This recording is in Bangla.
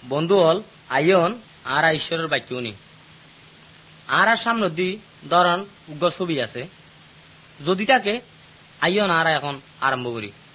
বন্ধু হল আইন আর ঈশ্বরের বাক্য উনি আর সামনে দি ধরন উগ্র ছবি আছে যদি তাকে আইন আর এখন আরম্ভ করি।